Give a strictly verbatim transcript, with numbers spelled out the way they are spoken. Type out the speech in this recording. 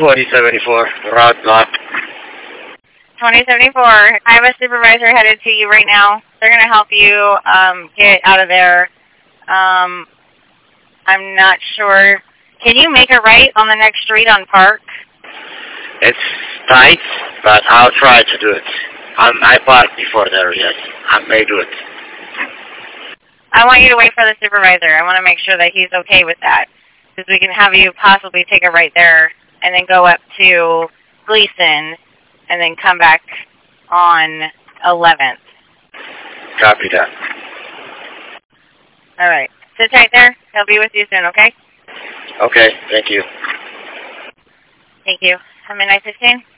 twenty seventy-four, route block. twenty seventy-four, I have a supervisor headed to you right now. They're going to help you um, get out of there. Um, I'm not sure. Can you make a right on the next street on Park? It's tight, but I'll try to do it. Um, I parked before there, yes. I may do it. I want you to wait for the supervisor. I want to make sure that he's okay with that. Because we can have you possibly take a right there and then go up to Gleason and then come back on eleventh. Copy that. All right. Sit tight there. He'll be with you soon, okay? Okay, thank you. Thank you. Have a nice fifteen.